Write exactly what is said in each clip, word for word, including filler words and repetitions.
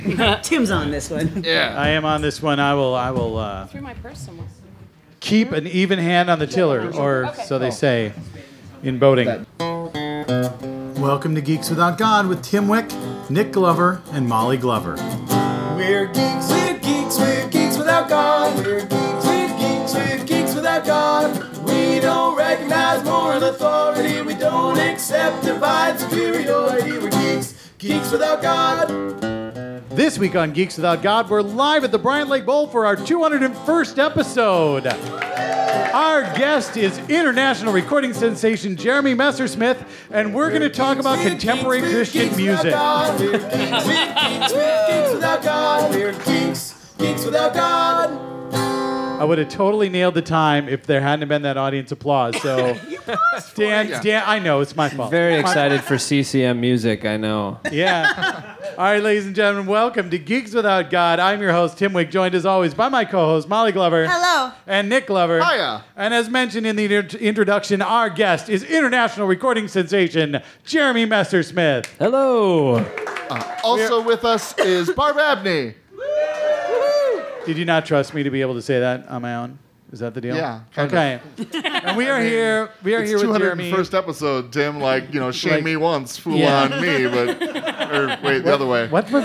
Tim's on this one. Yeah. I am on this one. I will. I will uh, Through my purse somewhere. keep an even hand on the tiller, or Okay. so they say in boating. Welcome to Geeks Without God with Tim Wick, Nick Glover, and Molly Glover. We're geeks, we're geeks, we're geeks without God. We're geeks, we're geeks, we're geeks without God. We don't recognize moral authority. We don't accept divine superiority. We're geeks, geeks without God. This week on Geeks Without God, we're live at the Bryant Lake Bowl for our two hundred first episode. Our guest is international recording sensation Jeremy Messersmith, and we're going to talk about contemporary Christian music. We're geeks, we're geeks, we're geeks without God. We're geeks, geeks without God. I would have totally nailed the time if there hadn't been that audience applause. So, Dan, Dan, I know it's my fault. Very excited for C C M music, I know. Yeah. All right, ladies and gentlemen, welcome to Geeks Without God. I'm your host, Tim Wick, joined as always by my co-host, Molly Glover. Hello. And Nick Glover. Hiya. And as mentioned in the inter- introduction, our guest is international recording sensation, Jeremy Messersmith. Hello. Uh, also with us is Barb Abney. Did you not trust me to be able to say that on my own? Is that the deal? Yeah, kind Okay. And we are here. We are It's here with two hundred Jeremy. first episode, Tim. Like, you know, shame Like- me once, fool Yeah. on me, but or wait, the other way. What was?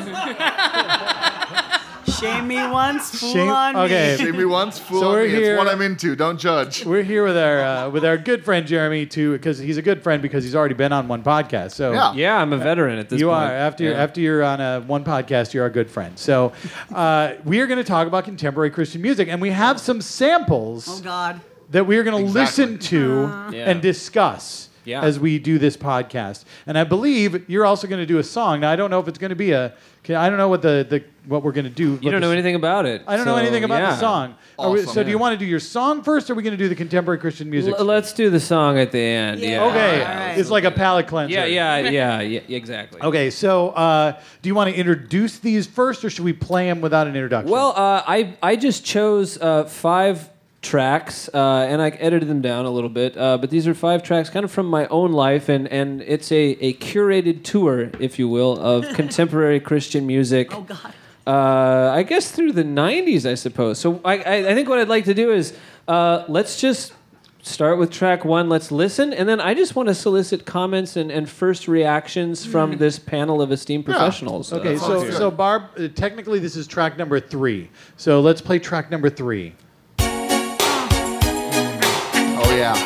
Shame me once, fool Shame- on okay. me. Shame me once, fool So on we're me. here- It's what I'm into. Don't judge. We're here with our uh, with our good friend Jeremy too, because he's a good friend because he's already been on one podcast. So Yeah. Yeah, I'm a veteran at this you point. are after you're, Yeah. after you're on a one podcast, you're our good friend. So uh, we are going to talk about contemporary Christian music, and we have some samples Oh, God. that we are going to Exactly. listen to Yeah. and discuss Yeah. as we do this podcast. And I believe you're also going to do a song. Now I don't know if it's going to be a. I don't know what the, the what we're going to do. You don't know anything about it. I don't know so, anything about yeah. the song. Are we- Awesome. so do you Yeah. want to do your song first, or are we going to do the contemporary Christian music? L- let's do the song at the end. Yeah. Yeah. Okay, All right. it's like a palate cleanser. Yeah, yeah, yeah, yeah, exactly. Okay, so uh, do you want to introduce these first, or should we play them without an introduction? Well, uh, I I just chose uh, five tracks, uh, and I edited them down a little bit. Uh, but these are five tracks, kind of from my own life, and, and it's a, a curated tour, if you will, of contemporary Christian music. Oh, God. Uh, I guess through the nineties, I suppose. So I, I, I think what I'd like to do is uh, let's just start with track one. Let's listen, and then I just want to solicit comments and, and first reactions from this panel of esteemed professionals. okay, Uh, so good. so Barb, uh, technically this is track number three. So let's play track number three. Oh yeah.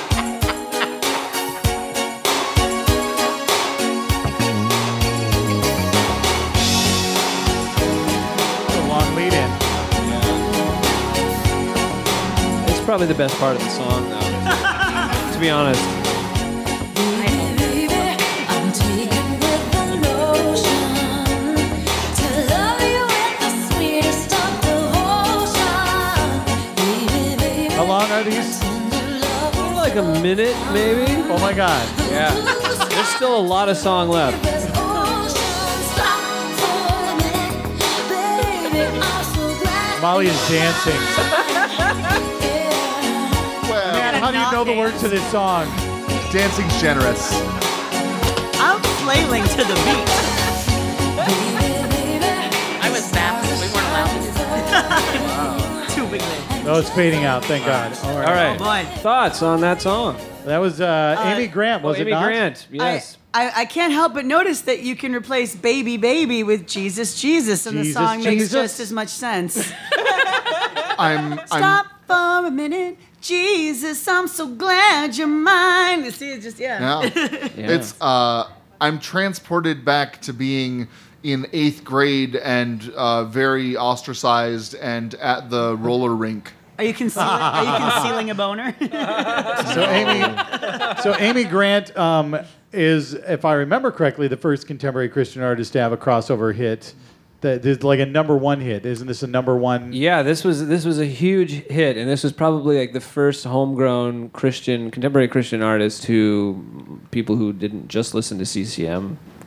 A long lead in. it's probably the best part of the song, though. To be honest. How long are these? Like a minute, maybe? Oh my God! Yeah. There's still a lot of song left. Molly is dancing. Well, Man, how do you know the words to this song? dancing's generous. I'm flailing to the beat. I was Baptist. We weren't allowed to do Too big leg. Oh, it's fading out. Thank God. All right. All right. Boy. Thoughts on that song? That was uh, Amy Grant, was oh, it Amy not? Grant. Yes. I, I, I can't help but notice that you can replace Baby Baby with Jesus Jesus, and Jesus, the song makes Jesus. just as much sense. I'm I'm Stop for a minute. Jesus, I'm so glad you're mine. You see, it's just, yeah. yeah. Yeah. It's uh I'm transported back to being in eighth grade and uh, very ostracized and at the roller rink. Are you concealing, are you concealing a boner? So Amy, so Amy Grant um, is, if I remember correctly, the first contemporary Christian artist to have a crossover hit. That is like a number one hit. Isn't this a number one? Yeah, this was this was a huge hit, and this was probably like the first homegrown Christian, contemporary Christian artist who people who didn't just listen to C C M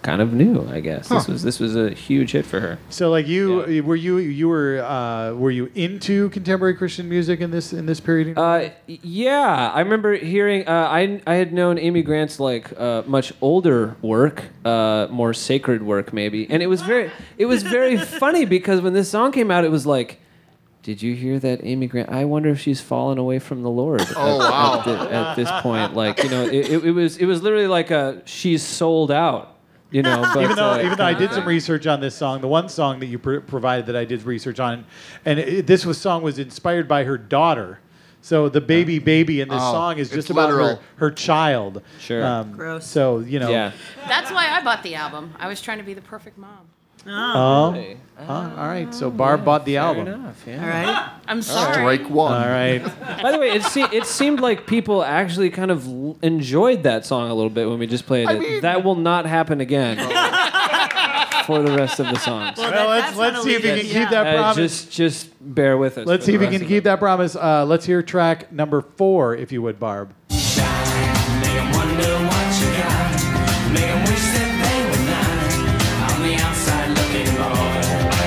kind of new, I guess. This was this was a huge hit for her. So, like you, Yeah. were you you were uh, were you into contemporary Christian music in this in this period? Uh, y- yeah, I remember hearing. Uh, I I had known Amy Grant's like uh, much older work, uh, more sacred work maybe, and it was very it was very funny because when this song came out, it was like, did you hear that Amy Grant? I wonder if she's fallen away from the Lord. Oh, at, wow. At, the, at this point, like you know, it, it, it was it was literally like a she's sold out. You know, but, even though uh, even though I did some thing. research on this song, the one song that you pr- provided that I did research on, and it, this was song was inspired by her daughter. So the baby baby in this Oh, song is it's just about her, literal. her child. Sure. Gross. So you know. Yeah. That's why I bought the album. I was trying to be the perfect mom. Oh. Hey. Oh, all right. So Barb bought the Fair album. enough. Yeah. All right. I'm sorry. Strike one. All right. By the way, it, se- it seemed like people actually kind of l- enjoyed that song a little bit when we just played it. mean- that will not happen again for the rest of the songs. Well, Well, that- let's that's let's not see if we can illegal. keep that Uh, promise. just just bear with us. Let's for see if the we can rest keep of that promise. Uh, let's hear track number four, if you would, Barb. Make 'em wonder what you got. Make 'em wish that they were not on the outside looking boy.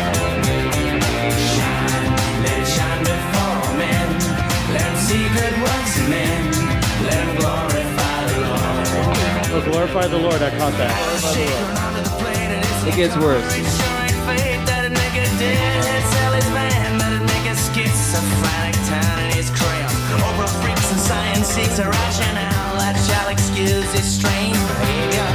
Shine, let it shine before men. Let 'em see good works in men. Let 'em glorify the Lord. Oh, glorify the Lord. I caught that. Shake onto the plate and it's It gets worse. sure ain't fate that'd make a dead sell his man. That'd make a schizophrenic town in his crayon. Over freaks and science seeks a rationale that shall excuse his strange behavior.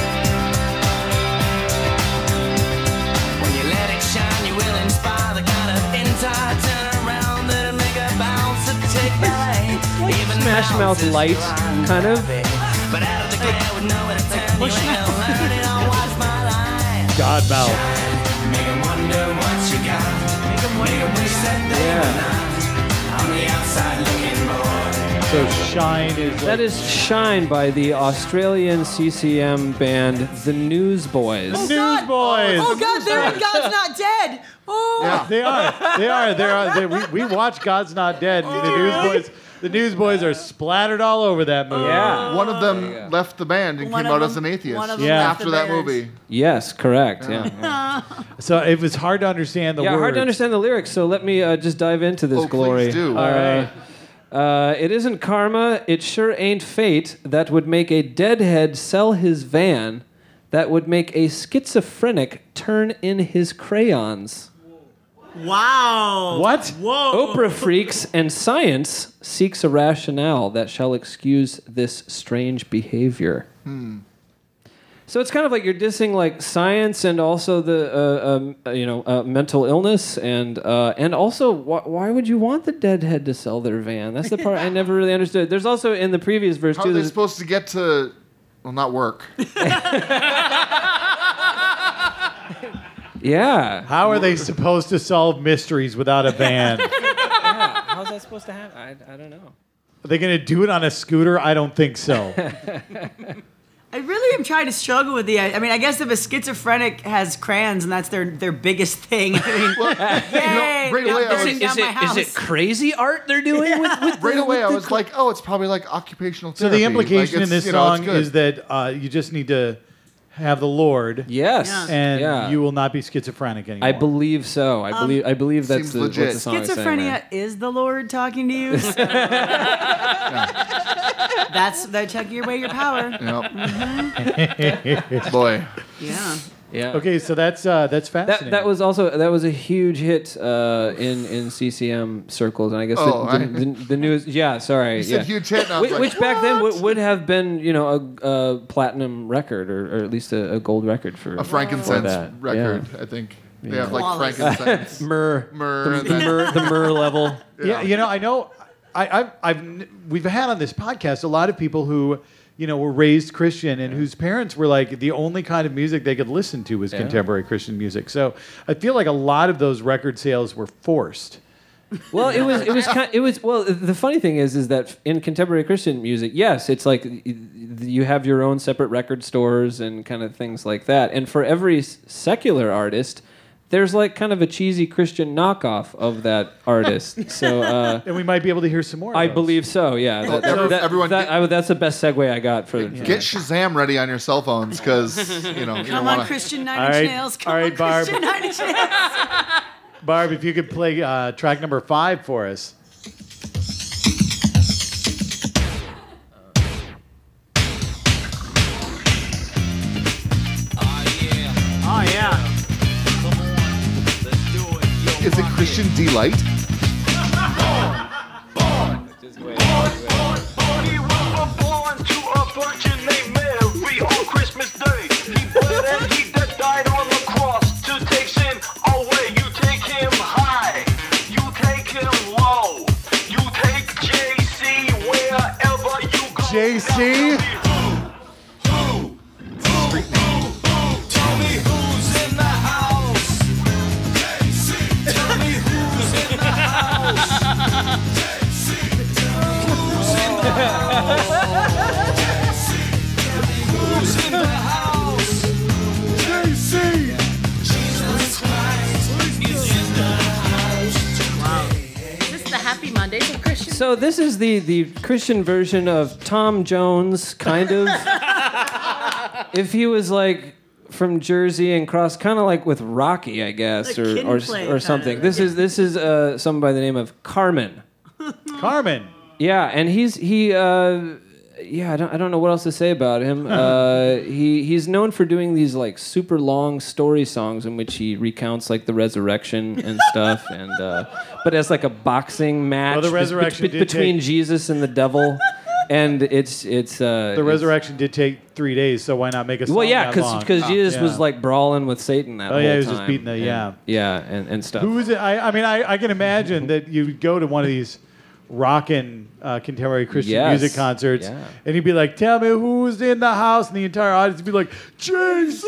When you let it shine, you will inspire the kind of entire turnaround that'll make a bounce to take ballet. Even Smash Mouth bounces light, run kind of. happy. But out of the glare with nowhere to turn, you ain't gonna learn it on Watch My Line. God mouth. Make 'em wonder what you got. Make 'em wish that they Yeah. were not on the outside looking boy. So shine is. That is Shine by the Australian C C M band The Newsboys. Newsboys. Oh God, they're in God's Not Dead. Oh. Yeah. They are. They are. They are. They, we, we watch God's Not Dead. And the Newsboys. The Newsboys are splattered all over that movie. Yeah. One of them left the band and One came of out as them- an atheist one of them Yeah. left after the that band. movie. Yes, correct. Yeah. Yeah, So it was hard to understand the yeah words. hard to understand the lyrics, so let me uh, just dive into this Oh, please glory. do. All right. Uh, it isn't karma, it sure ain't fate that would make a deadhead sell his van, that would make a schizophrenic turn in his crayons. Wow. What? Whoa. Oprah freaks and science seeks a rationale that shall excuse this strange behavior. So it's kind of like you're dissing like science and also the uh, um, uh, you know uh, mental illness and uh, and also wh- why would you want the deadhead to sell their van? That's the part I never really understood. There's also in the previous verse How too. are they there's- supposed to get to, well, not work? Yeah. How are they supposed to solve mysteries without a van? yeah. How's that supposed to happen? I, I don't know. Are they going to do it on a scooter? I don't think so. I really am trying to struggle with the. I mean, I guess if a schizophrenic has crayons and that's their their biggest thing. I mean, yay, right now away I burning was- down Is my it, house. is it crazy art they're doing with, with Right away, I was like, oh, it's probably like occupational So therapy. the implication Like, in this it's, you know, it's song good. is that uh, you just need to have the Lord, Yes. Yeah. and yeah. you will not be schizophrenic anymore. I believe so. I believe. I believe that's seems the, what legit. the song is saying. Schizophrenia there. is the Lord talking to you. So- That's they're taking away your power. Yep. Boy. Yeah. Yeah. Okay, so that's uh, that's That, fascinating. that was also that was a huge hit uh, in in C C M circles, and I guess Oh, the, I- the, the, the news. Yeah, sorry. You said yeah. huge hit, and I was Which, like, which back then what? would, would have been, you know, a, a platinum record or, or at least a, a gold record for A frankincense that. record, I think. They have like Flawless. frankincense. Myrrh, Myrrh, the, and the then- myrrh, the myrrh level. Yeah, you know, I know. I, I've, I've, n- we've had on this podcast a lot of people who, you know, were raised Christian and whose parents were like the only kind of music they could listen to was Yeah. contemporary Christian music. So I feel like a lot of those record sales were forced. Well, it was it was kind it was well. The funny thing is, is that in contemporary Christian music, yes, it's like y- you have your own separate record stores and kind of things like that. And for every s- secular artist, there's like kind of a cheesy Christian knockoff of that artist. So uh, And we might be able to hear some more. I of those. believe so. Yeah, that, that, so that- everyone that- get- I would- that's the best segue I got for. Get Shazam ready on your cell phones because you know you Come don't on, want to. Christian Nine All Inch right. Nails. Come All right, on, Barb. Christian Nine Inch Nails. Barb, if you could play uh, track number five for us. Oh yeah. Is it Christian Delight? J C? Is this the Happy Mondays of Christian? So this is the the Christian version of Tom Jones, kind of. If he was like from Jersey and cross, kind of like with Rocky, I guess, Like or Kid or, Play or kind something. of. This is this is uh, someone by the name of Carmen. Carmen. Yeah, and he's he. Uh, yeah, I don't I don't know what else to say about him. Uh, he he's known for doing these like super long story songs in which he recounts like the resurrection and stuff, and uh, but as like a boxing match Well, the be- resurrection be- did between take- Jesus and the devil, and it's it's uh, The it's- resurrection did take three days, so why not make a song Well, yeah, that because long? because Jesus Yeah. was like brawling with Satan that Oh, whole yeah, time. he was just beating the- and- yeah. yeah, and, and stuff. Who is it? I, I mean, I, I can imagine that you would go to one of these rockin' uh, contemporary Christian Yes. music concerts, Yeah. and you'd be like, "Tell me who's in the house," and the entire audience would be like, "J C."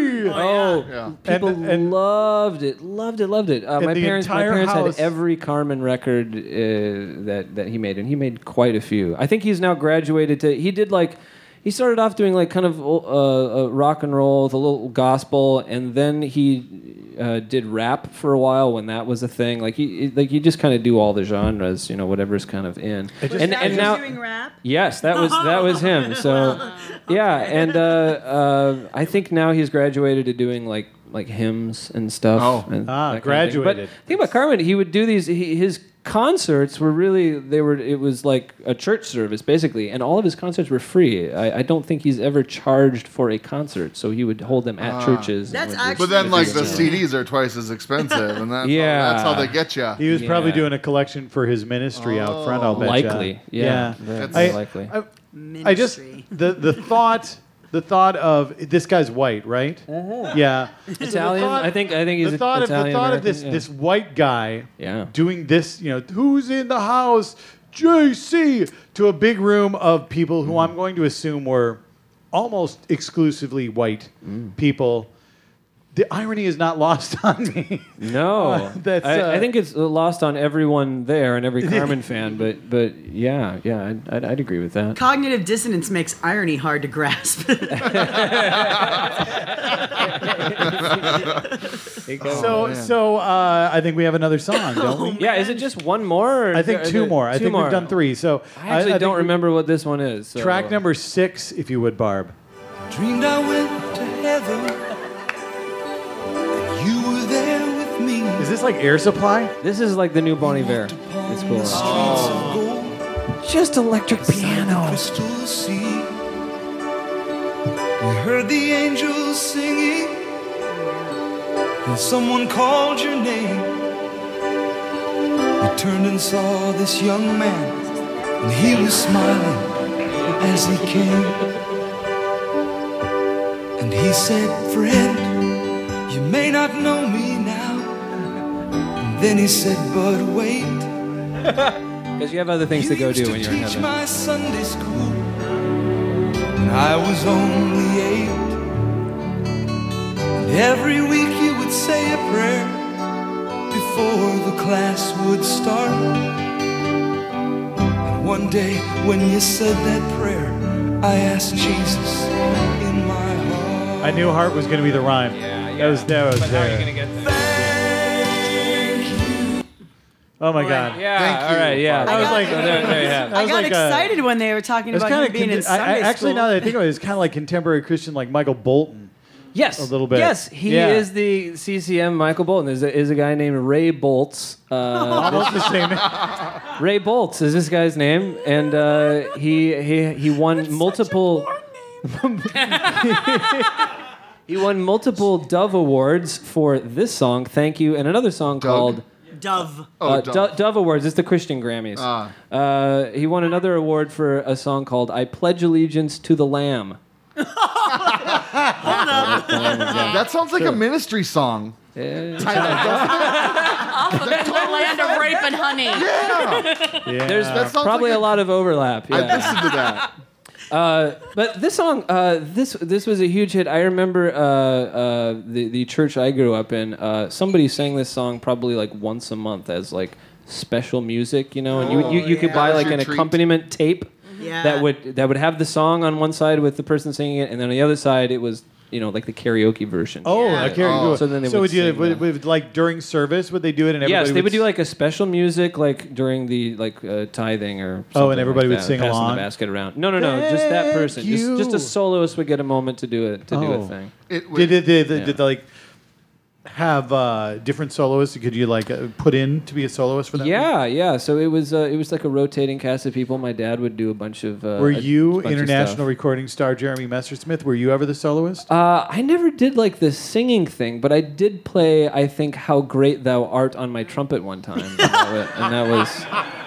Oh, Yeah. people And- and- loved it, loved it, loved it. Uh, And my the parents, my entire parents house- had every Carmen record uh, that that he made, and he made quite a few. I think he's now graduated to. He did like. He started off doing like kind of uh, uh, rock and roll with a little gospel, and then he uh, did rap for a while when that was a thing. Like he, like you just kind of do all the genres, you know, whatever's kind of in. just- and Now and he's now, doing rap. yes, that was that was him. So, yeah, and uh, uh, I think now he's graduated to doing like like hymns and stuff. Oh. and Ah, that kind of thing. graduated. But think about Carmen. He would do these. He, his concerts were really they were. It was like a church service basically, and all of his concerts were free. I, I don't think he's ever charged for a concert, so he would hold them at churches. and That's would just- actually- But then, like the Yeah. C Ds are twice as expensive, and that's Yeah. how, that's how they get you. He was probably Yeah. doing a collection for his ministry out front. I'll bet likely, yeah, very, That's- very I- likely. I, I just Ministry. the the thought the thought of this guy's white, right? Yeah, So the Italian. thought- I think. I think he's the thought Italian of the thought of this American, this white guy Yeah. doing this, you know, who's in the house, J C, to a big room of people who I'm going to assume were almost exclusively white people. The irony is not lost on me. No, Uh, that's, I, uh, I think it's lost on everyone there and every Carmen fan. But but yeah, yeah, I'd, I'd, I'd agree with that. Cognitive dissonance makes irony hard to grasp. so man. so uh, I think we have another song, don't we? Yeah, is it just one more? Or I is think there- two is it- more. I two think more. we've done three. So I actually I don't think remember what this one is. So. Track number six, if you would, Barb. Dreamed I went to heaven. And you were there with me. Is this like Air Supply? This is like the new Bon Iver. It's cool. Just electric piano. Crystal sea. We heard the angels singing, and someone called your name. We turned and saw this young man, and he was smiling as he came. And he said, "Friend, you may not know me now." And then he said, "But wait." Because you have other things to You go used do when you're in teach heaven. my Sunday school when I was only eight. And every week you would say a prayer before the class would start. And one day when you said that prayer, I asked Jesus in my heart. I knew heart was going to be the rhyme. Yeah, That was that was there. get there? Oh my Boy. God. Yeah. Thank all you. right. Yeah. I was got- like, So there, there you have it. I I was got like, uh, excited when they were talking It's about kind him of being in I, I, Sunday actually school. now that I think about it, it's kind of like contemporary Christian, like Michael Bolton. Yes, A little bit. Yes, he Yeah. is the C C M Michael Bolton. There's a, is a guy named Ray Boltz. Uh, Almost the same. Ray Boltz is this guy's name, and uh, he he he won multiple. He won multiple Dove Awards for this song, "Thank You," and another song Doug? called Dove. Oh, uh, Dove. Do- Dove Awards. It's the Christian Grammys. Ah. Uh, he won another award for a song called "I Pledge Allegiance to the Lamb." That sounds like a ministry song. Yeah. Off of the land of rape and honey. Yeah. There's That sounds probably like a lot of overlap. I Yeah. listened to that. Uh, but this song, uh, this this was a huge hit. I remember uh, uh, the the church I grew up in. Uh, somebody sang this song probably like once a month as like special music, you know. And you you, you could yeah. buy That was like your an treat. accompaniment tape Yeah. that would that would have the song on one side with the person singing it, and then on the other side it was you know like the karaoke version. Oh, Yeah. I carry Oh. So then they so would would you sing would, that. would, like during service would they do it and everybody Yes, they would do s- like a special music like during the like uh, tithing or something Oh, and everybody like would that, sing passing along? the basket around. No, no, no, just that Thank person. Just, just you. a soloist would get a moment to do it to do Oh. a thing. It Did did, did, Yeah. did they like have uh, different soloists? Could you like uh, put in to be a soloist for that? Yeah, yeah. So it was uh, it was like a rotating cast of people. My dad would do a bunch of. Uh, Were a you bunch of international stuff. recording star Jeremy Messersmith? Were you ever the soloist? Uh, I never did like the singing thing, but I did play. I think "How Great Thou Art" on my trumpet one time, and that was. And that was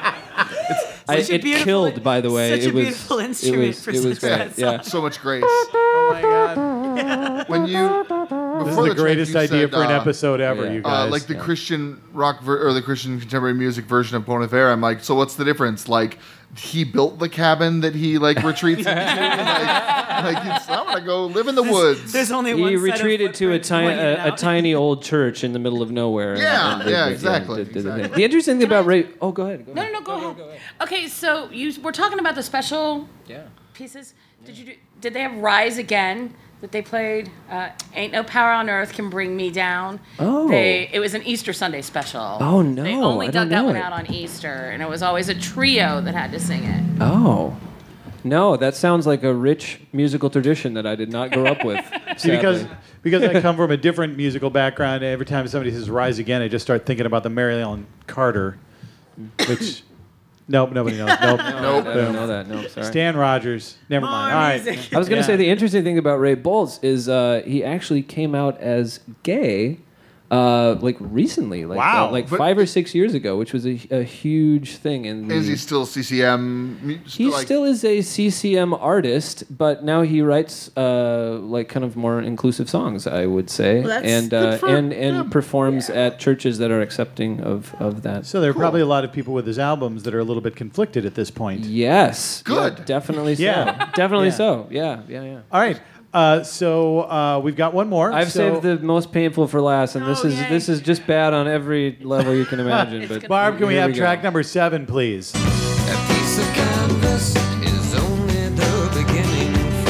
I, Such a it beautiful- killed, by the way. such a it was, beautiful it instrument was, for it was such great. a Yeah. so much grace. Oh my god! When you This is before the track, greatest you idea said, for an uh, episode ever, yeah. you Uh, guys. like the Christian rock ver- or the Christian contemporary music version of Bon Iver. I'm like, so what's the difference? Like, he built the cabin that he like retreats into. like, like it's, I'm gonna go live in the woods. There's only one He set of retreated to a, footprints tiny pointing a, a out. tiny old church in the middle of nowhere. and- Yeah, and did yeah, the- exactly, did- did the, exactly. thing. The interesting thing about Ray. Oh, go ahead. Go No, ahead. no, no, go ahead. Okay, so you were talking about the special Yeah. pieces. Did you do, did they have Rise Again that they played? Uh, Ain't No Power on Earth Can Bring Me Down. Oh. They it was an Easter Sunday special. Oh, no, They only I dug don't that know one it. out on Easter, and it was always a trio that had to sing it. Oh. No, that sounds like a rich musical tradition that I did not grow up with. See, because sadly. because I come from a different musical background, every time somebody says "Rise Again," I just start thinking about the Mary Ellen Carter, which nope, nobody knows. Nope, I Nope. don't know that. No, sorry. Stan Rogers. Never mind. More All right. music. I was going to Yeah. say the interesting thing about Ray Boltz is uh, he actually came out as gay, uh, like recently, like Wow. uh, like But- five or six years ago, which was a, a huge thing. In the, Is he still C C M? mu- He like- still is a C C M artist, but now he writes uh, like kind of more inclusive songs, I would say, Well, that's and good uh, for and and him. performs at churches that are accepting of of that. So there are probably a lot of people with his albums that are a little bit conflicted at this point. Yes, Good. yeah, definitely so, Yeah. definitely Yeah. so, yeah, yeah, yeah. All right. Uh, so uh, we've got one more. I've So- saved the most painful for last, and this Oh, is yay. this is just bad on every level you can imagine. It's but gonna Barb, can we here have go. track number seven, please? A piece of canvas is only the beginning.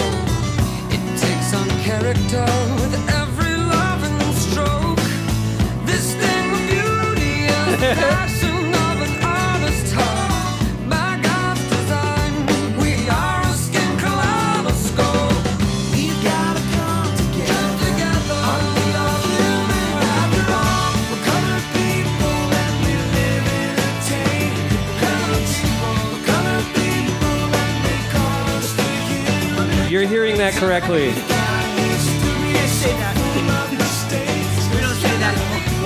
For it takes on character with every loving stroke. This thing of beauty is the passion of an artist's heart. By God's design, we are a skin kaleidoscope. We've gotta come together. Aren't we all human after all? We're colored people and we live in a tape. Colored people, we're colored people and they call us the human. You're hearing that correctly. We don't say that. We don't say that.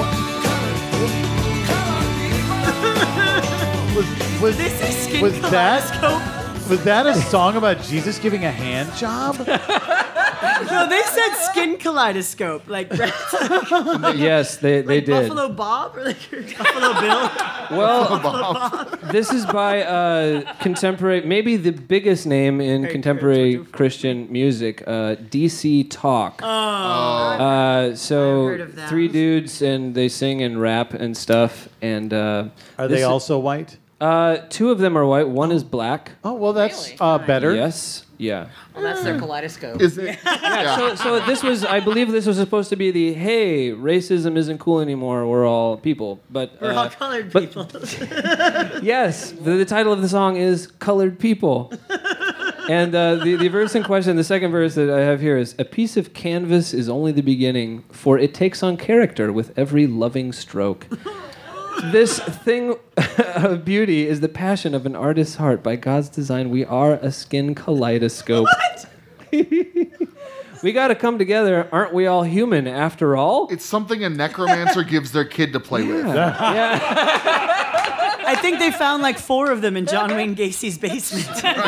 Was, was, This is Skin was that Kaleidoscope. was that a song about Jesus giving a hand job? No, they said Skin Kaleidoscope. Like Yes, they they like did. Buffalo Bob or like Buffalo Bill. Well, this is by uh, contemporary, maybe the biggest name in contemporary Christian music, uh, D C Talk. Oh. Uh, so I've heard of that. three dudes and they sing and rap and stuff. And uh, Are this they is- also white? Uh, two of them are white. One is black. Oh well, that's Really? uh, better. Yes. Yeah. Well, that's their kaleidoscope. Is it? Yeah. So, so this was, I believe, this was supposed to be the hey, racism isn't cool anymore. We're all people. But We're uh, all colored but- people. yes, the, the title of the song is "Colored People." And uh, the, the verse in question, the second verse that I have here is, "A piece of canvas is only the beginning, for it takes on character with every loving stroke. This thing of beauty is the passion of an artist's heart. By God's design, we are a skin kaleidoscope." What? We got to come together. Aren't we all human after all? It's something a necromancer gives their kid to play with. Yeah. I think they found like four of them in John Wayne Gacy's basement.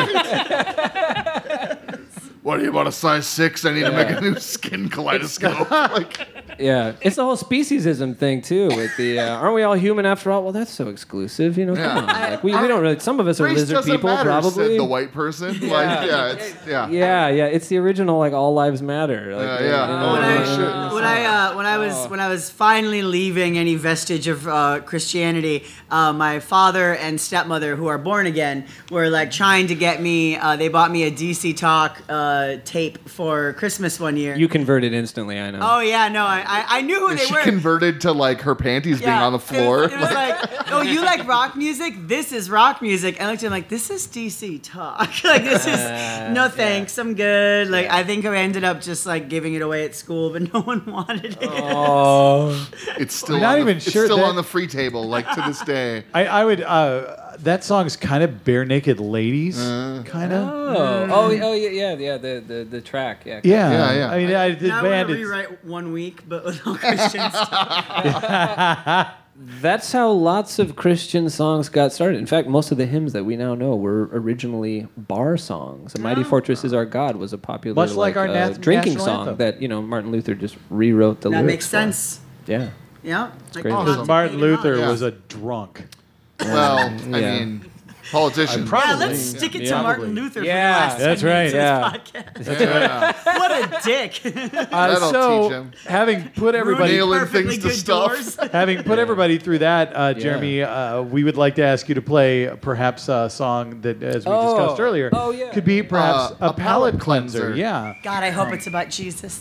What are you, about a size six? I need to make a new skin kaleidoscope. Like, Yeah, it's the whole speciesism thing too. With the uh, aren't we all human after all? Well, that's so exclusive. You know, Yeah. come on. Like, we, we don't really. Some of us are race lizard doesn't people, matter, probably. said the white person. Like, yeah, it's, yeah. Yeah, yeah. It's the original, like all lives matter. Like, Yeah, yeah. you know, Oh, when no I, shit. when I uh, when I was when I was finally leaving any vestige of uh, Christianity, uh, my father and stepmother, who are born again, were like trying to get me. Uh, they bought me a D C Talk uh, tape for Christmas one year. You converted instantly. I know. oh yeah, no, I I, I knew who they She were. converted to like her panties being on the floor. It was, it was like, oh, you like rock music? This is rock music. And I looked at him like, this is D C Talk. Like, this is, no thanks, I'm good. Like, I think I ended up just like giving it away at school, but no one wanted it. Oh. It's still, I'm not on, the, even it's sure still that- on the free table, like to this day. I, I would. Uh, that song's kind of bare naked ladies, Uh. kind of. Oh, oh, oh, yeah, yeah, yeah. The, the, the track, yeah. Yeah, Yeah, yeah. I mean, I, the Now I band. want to It's, rewrite One Week, but with all Christian stuff. That's how lots of Christian songs got started. In fact, most of the hymns that we now know were originally bar songs. "A Mighty Fortress Is Our God" was a popular, Much like our uh, nat- drinking national song anthem. that you know Martin Luther just rewrote the That lyrics makes for. sense. Yeah. Yeah. Like, great. oh, Awesome. Martin Luther Yeah. was a drunk. Well, I Yeah. mean, politicians. I yeah, let's stick it to Yeah. Martin Luther Yeah. for the last That's ten minutes right. of this Yeah. podcast. What a dick. Uh, That'll so, teach him. having put everybody, Nailing Perfectly things to good stuff. doors. having put everybody through that, uh, Jeremy, uh, we would like to ask you to play perhaps a song that, as we Oh. discussed earlier, Oh, yeah. could be perhaps Uh, a, a palate palate cleanser. cleanser. Yeah. God, I hope it's about Jesus.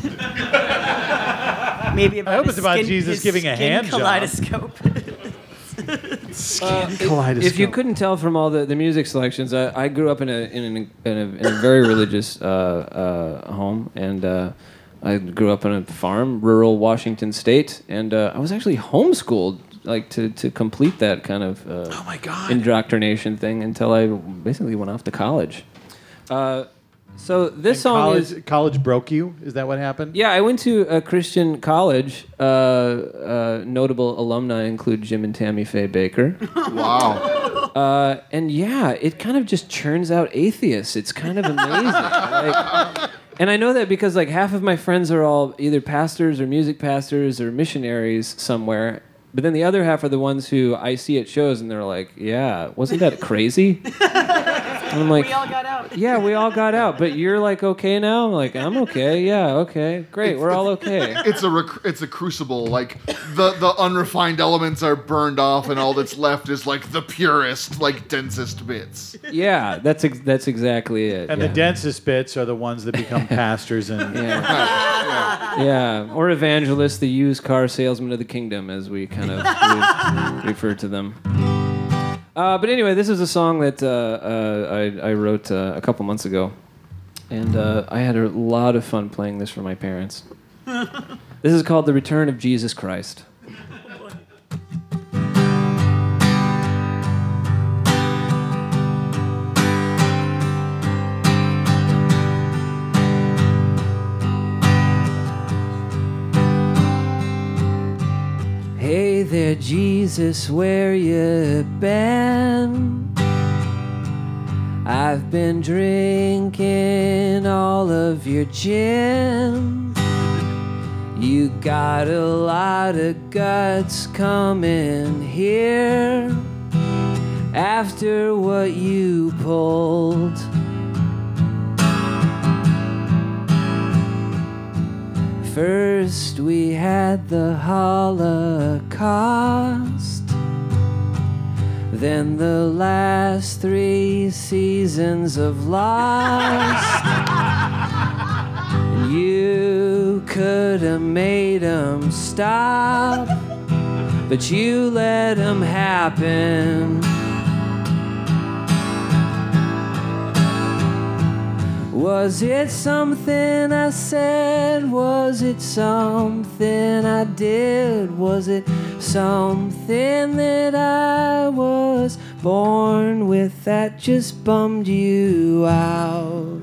Maybe about I hope his it's about skin- Jesus his giving a skin hand job. kaleidoscope. Kaleidoscope. If you couldn't tell from all the, the music selections, I, I grew up in a in, an, in, a, in a very religious uh, uh, home, and uh, I grew up on a farm, rural Washington State, and uh, I was actually homeschooled, like to, to complete that kind of uh, Oh my God. indoctrination thing until I basically went off to college. Uh, so this And song college, is. college broke you? Is that what happened? Yeah, I went to a Christian college. Uh, uh, notable alumni include Jim and Tammy Faye Baker. Wow. Uh, and yeah, it kind of just churns out atheists. It's kind of amazing. Like, and I know that because like half of my friends are all either pastors or music pastors or missionaries somewhere. But then the other half are the ones who I see at shows and they're like, yeah, wasn't that crazy? And I'm like, We all got out. yeah, we all got out, but you're like okay now? I'm like, I'm okay. Yeah, okay. Great. We're all okay. It's a rec- it's a crucible. Like the the unrefined elements are burned off, and all that's left is like the purest, like densest bits. Yeah, that's ex- that's exactly it. And yeah. the densest bits are the ones that become pastors and Yeah. Yeah, or evangelists, the used car salesman of the kingdom, as we kind of re- refer to them. Uh, but anyway, this is a song that uh, uh, I, I wrote uh, a couple months ago, and uh, I had a lot of fun playing this for my parents. This is called "The Return of Jesus Christ." Hey there, Jesus, where you been? I've been drinking all of your gin. You got a lot of guts coming here after what you pulled. First we had the Holocaust, than the last three seasons of Lost. You could have made them stop, but you let them happen. Was it something I said? Was it something I did? Was it something that I was born with that just bummed you out?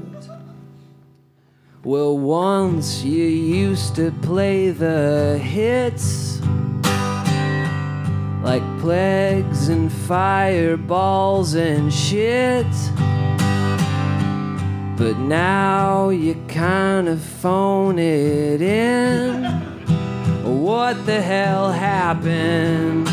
Well, once you used to play the hits like plagues and fireballs and shit. But now you kind of phone it in. What the hell happened?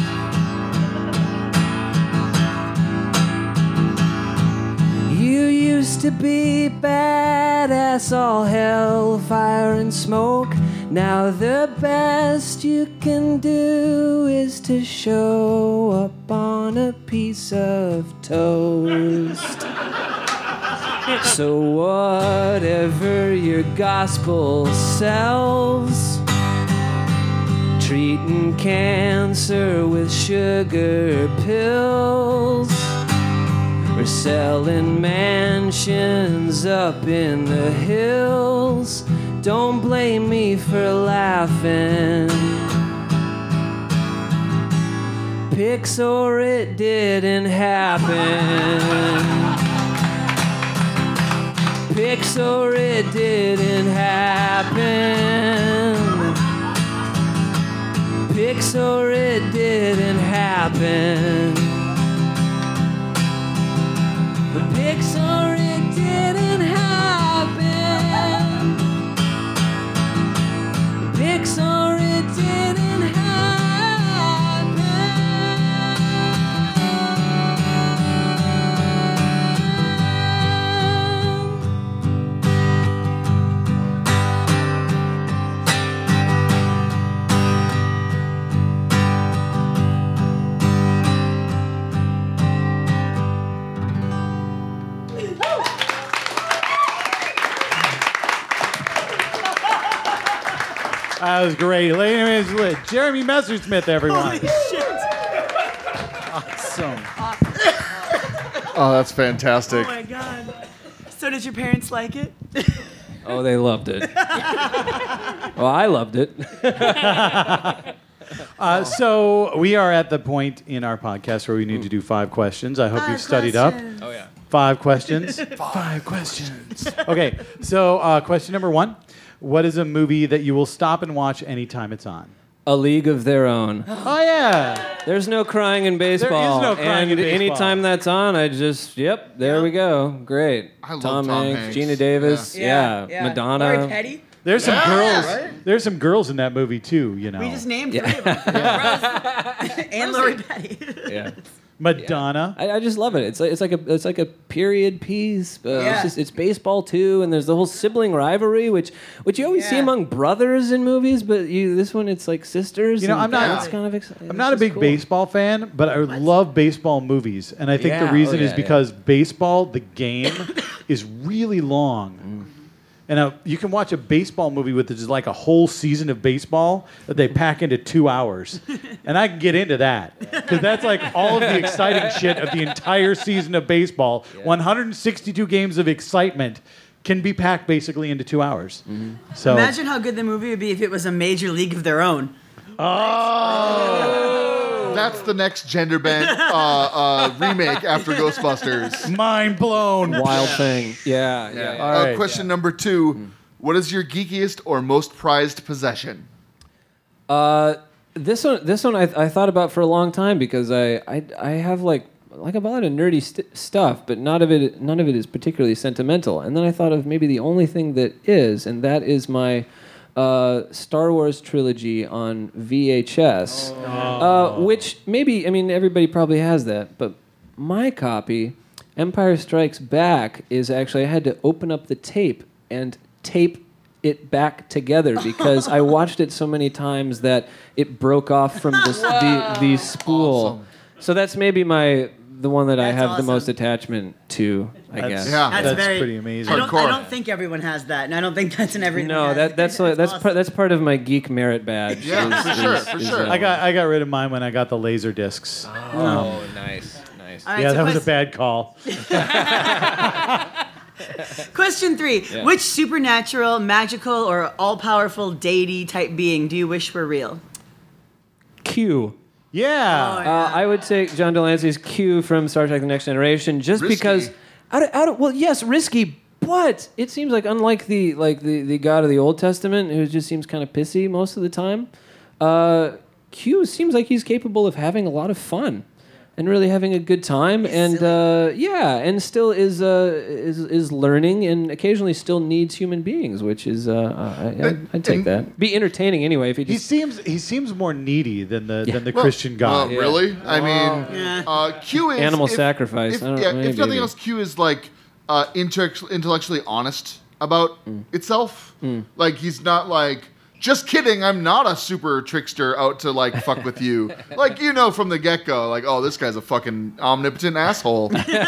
You used to be badass, all hell, fire and smoke. Now the best you can do is to show up on a piece of toast. So whatever your gospel sells, treating cancer with sugar pills, or selling mansions up in the hills, don't blame me for laughing. Pixar, it didn't happen. Pixar, it didn't happen. Pixar, it didn't happen. Pixar, it didn't happen. Pixar, it didn't happen. That was great. Ladies and gentlemen, Jeremy Messersmith, everyone. Holy shit. Awesome. Oh, that's fantastic. Oh my god. So did your parents like it? Oh, they loved it. Well, I loved it. Uh, so we are at the point in our podcast where we need to do five questions. I hope Five you've studied up. questions. Oh, yeah. Five questions. Five questions. Okay, so uh, question number one. What is a movie that you will stop and watch anytime it's on? A League of Their Own. Oh, yeah. There's no crying in baseball. no crying and in baseball. anytime that's on, I just, yep, there we go. Great. I love Tom, Tom Hanks, Hanks. Gina Davis, yeah, Madonna. Lori Petty. There's some Yeah, girls. right? There's some girls in that movie, too, you know. We just named Yeah. three of them. and Lori Petty. Yeah. Madonna. I, I just love it. It's like it's like a it's like a period piece. Uh, Yeah. It's just it's baseball too, and there's the whole sibling rivalry, which which you always see Yeah. among brothers in movies, but you this one it's like sisters. You know, and I'm not- That's kind of exciting. I'm not a big baseball fan, but I love baseball movies. And I think Yeah. the reason Oh, is yeah, because baseball, the game, is really long. And uh, you can watch a baseball movie with just like a whole season of baseball that they pack into two hours. And I can get into that. Because that's like all of the exciting shit of the entire season of baseball. one hundred sixty-two games of excitement can be packed basically into two hours. So Imagine how good the movie would be if it was a major league of their own. That's the next gender bent uh, uh, remake after Ghostbusters. mind blown. Wild thing. Yeah, yeah. yeah. All Uh, right. question number two. What is your geekiest or most prized possession? Uh, this one, this one, I, I thought about for a long time because I, I, I have like, like a lot of nerdy st- stuff, but none of it, none of it is particularly sentimental. And then I thought of maybe the only thing that is, and that is my uh, Star Wars trilogy on V H S, uh, which maybe, I mean, everybody probably has that, but my copy, Empire Strikes Back, is actually I had to open up the tape and tape it back together because I watched it so many times that it broke off from the the, the spool. Awesome. So that's maybe my the one that I That's have awesome. the most attachment to, I That's- guess. Yeah. That's, That's very, pretty amazing. I don't, I Hardcore. don't think everyone has that, and I don't think that's in everyone. No, has. that that's like, that's awesome. part that's part of my geek merit badge. Yeah, is- for sure, is- for is, sure. uh, I got I got rid of mine when I got the laser discs. Oh, nice, nice. All right, Yeah, so that was a quest- bad call. Question three: Yeah. Which supernatural, magical, or all-powerful deity type being do you wish were real? Q. Yeah. Uh, I would take John Delancey's Q from Star Trek: The Next Generation, just Risky. because. Out of, out of, well, yes, risky, but it seems like unlike the like the, the God of the Old Testament, who just seems kind of pissy most of the time. Uh, Q seems like he's capable of having a lot of fun and really having a good time, and uh, yeah, and still is uh, is is learning, and occasionally still needs human beings, which is uh, I, I, I'd take and- that. Be entertaining anyway. If he he just seems he seems more needy than the Yeah. than the Well, Christian God. Uh, really? I mean, Yeah. uh, Q is Animal if- sacrifice. If, I don't- yeah, maybe, if nothing maybe. else, Q is like uh, intellect- intellectually honest about Mm. itself. Like he's not like, just kidding, I'm not a super trickster out to like fuck with you. Like you know from the get go, like oh this guy's a fucking omnipotent asshole.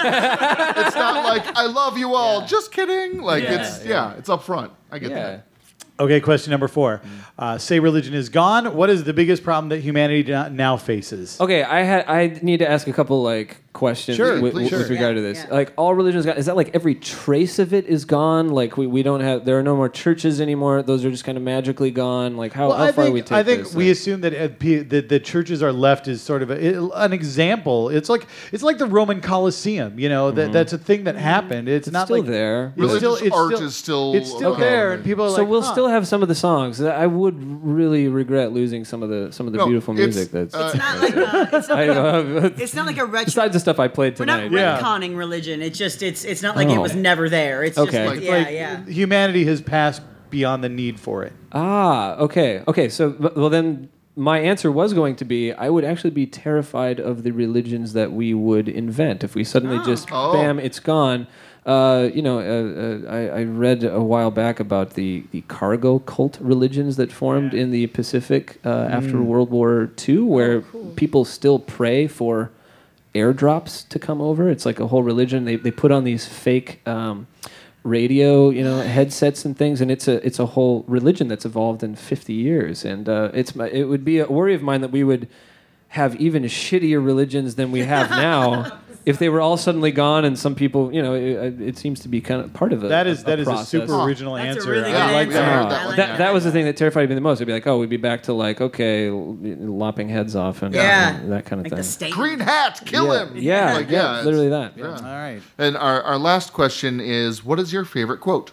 It's not like I love you all. Just kidding. Like Yeah, it's yeah. it's up front. I get yeah. that. Okay, question number four. Uh, say religion is gone. What is the biggest problem that humanity no- now faces? Okay, I had I need to ask a couple like questions Sure, with, please, with sure. regard Yeah, to this. yeah. Like all religions gone. Is that like every trace of it is gone? Like we, we don't have there are no more churches anymore. Those are just kind of magically gone. Like how, Well, how I far think we take I think this? we Like- assume that uh, p- the, the churches are left as sort of a, an example. It's like it's like the Roman Colosseum. You know that that's a thing that happened. It's, It's not still like there. It's Religious still, it's art still, is still it's still around. there, and people are so like, we'll huh. still have some of the songs. I would really regret losing some of the some of the No, beautiful it's, music that's. uh, It's not like a, it's not, I, uh, it's not like a retro. besides the stuff I played We're not tonight. Yeah. retconning religion. It's just it's it's not like Oh. it was never there. It's Okay. just Like- yeah like yeah. humanity has passed beyond the need for it. Ah, okay, okay. So, but- well, then my answer was going to be I would actually be terrified of the religions that we would invent if we suddenly just Oh. bam, it's gone. Uh, you know, uh, uh, I, I read a while back about the, the cargo cult religions that formed in the Pacific uh, after World War Two, where people still pray for airdrops to come over. It's like a whole religion. They they put on these fake um, radio, you know, headsets and things, and it's a it's a whole religion that's evolved in fifty years. And uh, it's my- it would be a worry of mine that we would have even shittier religions than we have now. If they were all suddenly gone, and some people, you know, it, it seems to be kind of part of a That is a, that is a process. super original That's a answer. really I good like answer. that. Yeah. I That- like That, that was the thing that terrified me the most. I'd be like, oh, we'd be back to like, okay, l- lopping heads off and, Yeah. and that kind of Like the thing. state. green hat, kill yeah. him. Yeah, Like, yeah, yeah, it's- literally that. Yeah. yeah. All right. And our, our last question is, what is your favorite quote?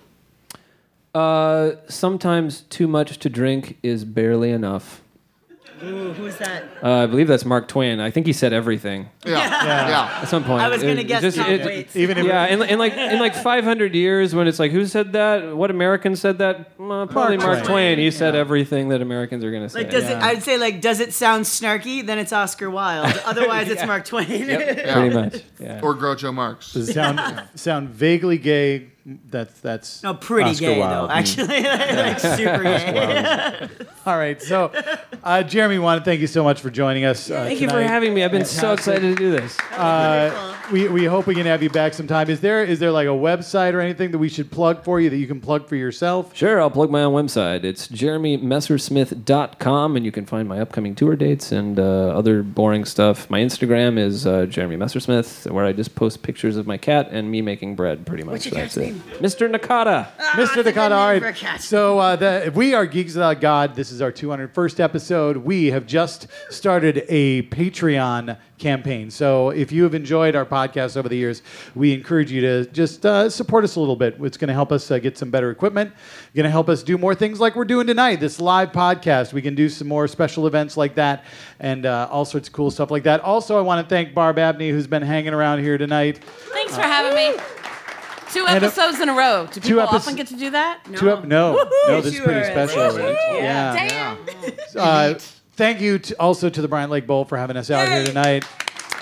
Uh, sometimes too much to drink is barely enough. Ooh, who's that? Uh, I believe that's Mark Twain. I think he said everything Yeah, yeah. at some point. I was gonna It- guess just- Tom it- Waits. Even if Yeah, in, in like in like five hundred years, when it's like, who said that? What American said that? Uh, probably Mark Mark, Twain. Twain. He said everything that Americans are going to say. Like, does Yeah. it? I'd say like, does it sound snarky? Then it's Oscar Wilde. Otherwise, it's Mark Twain. Yeah. Pretty much. Yeah. Or Groucho Marx. Does it sound sound vaguely gay? That's that's No, pretty Oscar gay Wilde. though. Actually, like super gay. All right. So, uh, Jeremy, want to thank you so much for joining us. Uh, Thank you for tonight. having me. I've been so excited to do this. Uh, we, we hope we can have you back sometime. Is there is there like a website or anything that we should plug for you that you can plug for yourself? Sure, I'll plug my own website. It's jeremy messersmith dot com, and you can find my upcoming tour dates and uh, other boring stuff. My Instagram is uh, Jeremy Messersmith, where I just post pictures of my cat and me making bread, pretty much. What's your That's cat's it. name? Mister Nakata. Mister that's a good Nakata, all name for a right. cat. So uh, the, we are Geeks Without God. This is our two hundred first episode. We have just started a Patreon campaign. So if you have enjoyed our podcast over the years, we encourage you to just uh, support us a little bit. It's going to help us uh, get some better equipment. Going to help us do more things like we're doing tonight, this live podcast. We can do some more special events like that and uh, all sorts of cool stuff like that. Also, I want to thank Barb Abney, who's been hanging around here tonight. Thanks for having me. Two And a- episodes in a row. Do two people episodes- often get to do that? No. Two up, no, no, this is Sure. pretty special. Sure. Yeah. Damn. Uh, thank you to, also to the Bryant Lake Bowl for having us out here Yay. tonight.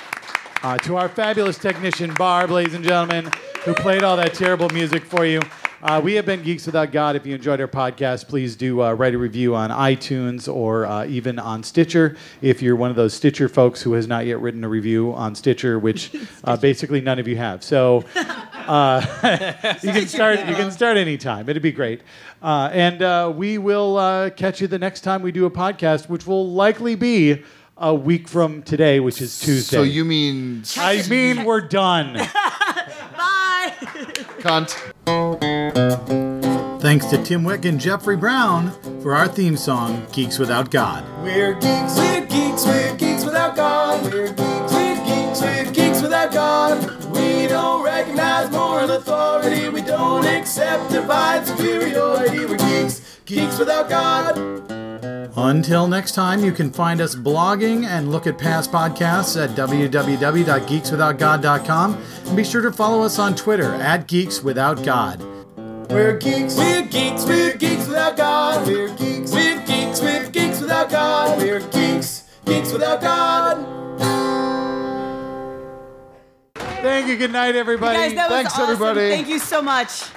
Uh, to our fabulous technician, Barb, ladies and gentlemen, who played all that terrible music for you. Uh, we have been Geeks Without God. If you enjoyed our podcast, please do uh, write a review on iTunes or uh, even on Stitcher. If you're one of those Stitcher folks who has not yet written a review on Stitcher, which uh, basically none of you have. So uh, you can start. You can start anytime. It'd be great. Uh, and uh, we will uh, catch you the next time we do a podcast, which will likely be a week from today, which is Tuesday. So you mean I mean we're done. Bye. cunt? Thanks to Tim Wick and Jeffrey Brown for our theme song, Geeks Without God. We're geeks, we're geeks, we're geeks without God. We're geeks, we're geeks, we're geeks without God. We don't recognize moral authority. We don't accept divine superiority. We're geeks, geeks without God. Until next time, you can find us blogging and look at past podcasts at w w w dot geeks without god dot com. And be sure to follow us on Twitter at Geeks Without God. We're geeks, we're geeks, we're geeks without God. We're geeks, we're geeks, we're geeks without God. We're geeks, geeks without God. Thank you. Good night, everybody. Guys, that was Thanks, awesome. everybody. Thank you so much.